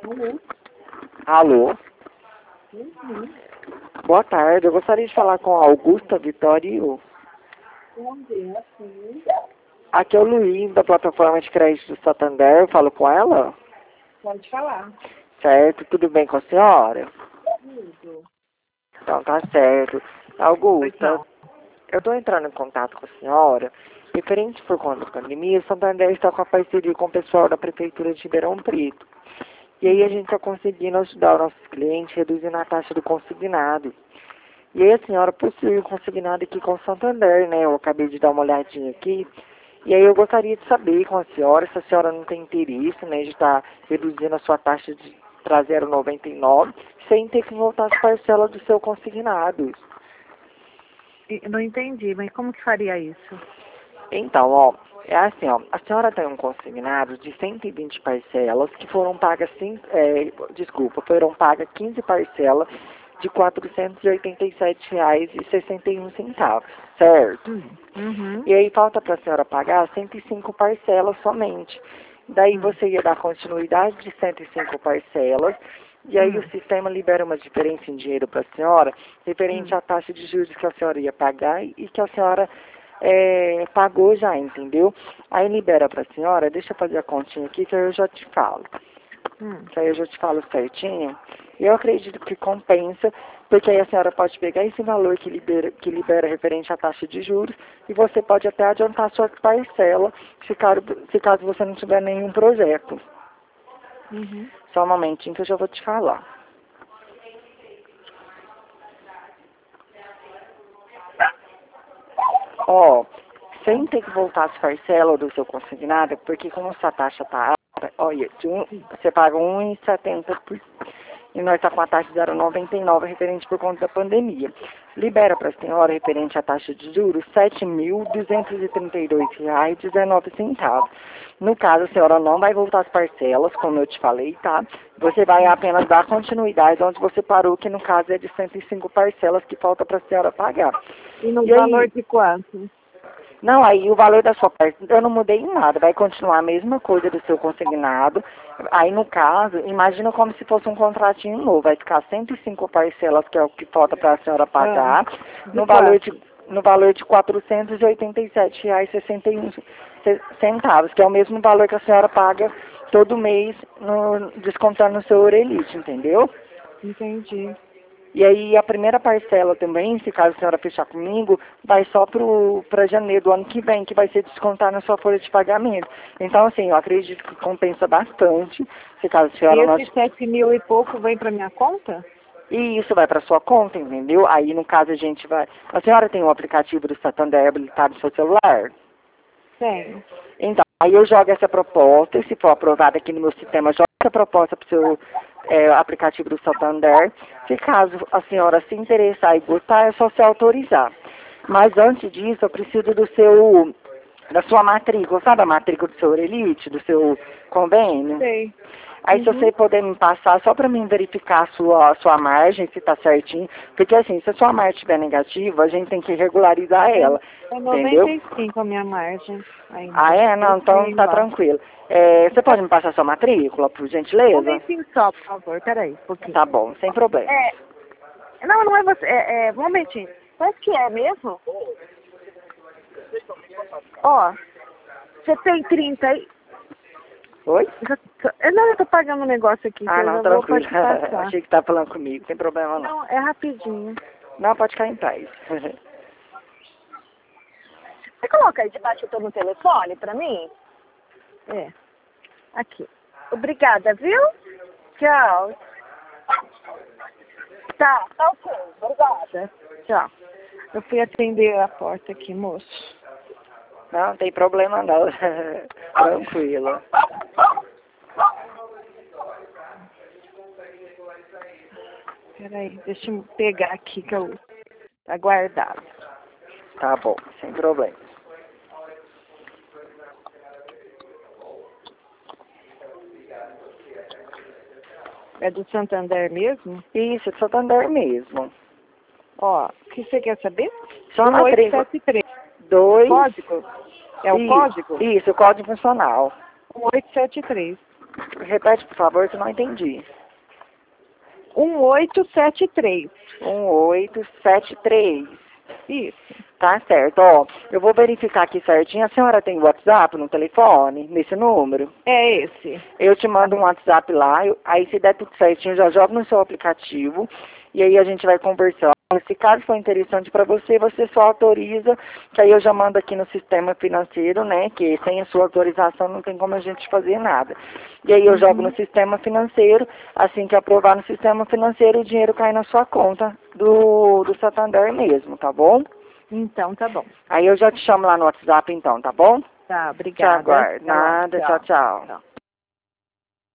Alô? Alô? Uhum. Boa tarde, eu gostaria de falar com a Augusta Vitório. Bom dia, sim. Aqui é o Luiz, da plataforma de crédito do Santander, eu falo com ela? Pode falar. Certo, tudo bem com a senhora? Tudo. Então tá certo. Pois Augusta, não. eu estou entrando em contato com a senhora. Referente por conta da pandemia, o Santander está com a parceria com o pessoal da Prefeitura de Ribeirão Preto. E aí a gente está conseguindo ajudar os nossos clientes reduzindo a taxa do consignado. E aí a senhora possui o consignado aqui com o Santander, né? Eu acabei de dar uma olhadinha aqui. E aí eu gostaria de saber com a senhora se a senhora não tem interesse, né, de estar reduzindo a sua taxa para 0,99 sem ter que voltar as parcelas do seu consignado. Eu não entendi, mas como que faria isso? Então, ó, é assim, ó, a senhora tem um consignado de 120 parcelas que foram pagas, foram pagas 15 parcelas de R$ 487,61, certo? Uhum. E aí falta para a senhora pagar 105 parcelas somente. Daí Hum. você ia dar continuidade de 105 parcelas, e aí o sistema libera uma diferença em dinheiro para a senhora, referente Hum. à taxa de juros que a senhora ia pagar e que a senhora pagou já, entendeu? Aí libera para a senhora, deixa eu fazer a continha aqui que aí eu já te falo. Hum. Que aí eu já te falo certinho. E eu acredito que compensa, porque aí a senhora pode pegar esse valor que libera referente à taxa de juros e você pode até adiantar sua parcela, se caso você não tiver nenhum projeto. Uhum. Só um momentinho que eu já vou te falar. Ó, sem ter que voltar as parcelas do seu consignado, porque como essa taxa tá alta, olha, você paga 1,70 e nós tá com a taxa de 0,99 referente por conta da pandemia. Libera para a senhora, referente à taxa de juros, R$ 7.232,19. No caso, a senhora não vai voltar as parcelas, como eu te falei, tá? Você vai apenas dar continuidade onde você parou, que no caso é de 105 parcelas que falta para a senhora pagar. E no E valor aí? de quanto? Não, aí o valor da sua parte, eu não mudei em nada, vai continuar a mesma coisa do seu consignado. Aí no caso, imagina como se fosse um contratinho novo, vai ficar 105 parcelas, que é o que falta para a senhora Ah, pagar, de no valor quanto? de, no valor de R$ 487,61, que é o mesmo valor que a senhora paga todo mês, descontando no seu Orelite, entendeu? Entendi. E aí a primeira parcela também, se caso a senhora fechar comigo, vai só para janeiro do ano que vem, que vai ser descontar na sua folha de pagamento. Então, assim, eu acredito que compensa bastante, se caso a E senhora não... esse 7.000 e pouco vem para minha conta? E isso vai para sua conta, entendeu? Aí, no caso, a gente vai... A senhora tem um aplicativo do Santander habilitado no seu celular? Tenho. Então, aí eu jogo essa proposta, e se for aprovada aqui no meu sistema, jogo essa proposta para o seu aplicativo do Santander. Se caso a senhora se interessar e gostar, é só se autorizar. Mas antes disso, eu preciso da sua matrícula, sabe a matrícula do seu Orelite, do seu convênio? Sei. Aí se você Uhum. puder me passar, só para mim verificar a sua margem, se está certinho, porque assim, se a sua margem estiver negativa, a gente tem que regularizar É, ela, é entendeu? 95 a minha margem Ah, ainda. é? Não, então tá Tranquila. tranquilo. Você pode me passar sua matrícula, por Um gentileza? momentinho só, por favor. Peraí, um pouquinho. Tá bom, sem problema. Não, não é você. Um momentinho. Quanto que é mesmo? Ó, você tem 30 aí? Oi? Não, eu tô pagando um negócio aqui, que Ah, eu não, já vou tranquilo. pode te passar. Achei que tá falando comigo, sem problema não. Não, é rapidinho. Não, pode ficar em paz. Você coloca aí debaixo do telefone pra mim? É, aqui. Obrigada, viu? Tchau. Tá ok. Obrigada. Tchau. Eu fui atender a porta aqui, moço. Não, tem problema não. Tranquilo. Peraí, deixa eu pegar aqui que eu tá guardado. Tá bom, sem problema. É do Santander mesmo? Isso, Santander mesmo. Ó, o que você quer saber? Só Do matrícula. 873. Dois. Código? É o código? Isso, código funcional. 1873. Repete, por favor, que eu não entendi. 1873. 1873. Isso. Tá certo. Ó, eu vou verificar aqui certinho. A senhora tem WhatsApp no telefone, nesse número? É esse. Eu te mando um WhatsApp lá, aí se der tudo certinho, já joga no seu aplicativo e aí a gente vai conversar. Se caso for interessante para você, você só autoriza, que aí eu já mando aqui no sistema financeiro, né, que sem a sua autorização não tem como a gente fazer nada. E aí eu jogo no sistema financeiro, assim que aprovar no sistema financeiro, o dinheiro cai na sua conta do Santander mesmo, tá bom? Então, tá bom. Aí eu já te chamo lá no WhatsApp então, tá bom? Tá, Te obrigada. aguardo. Até logo. Nada, tchau, tchau. Tchau.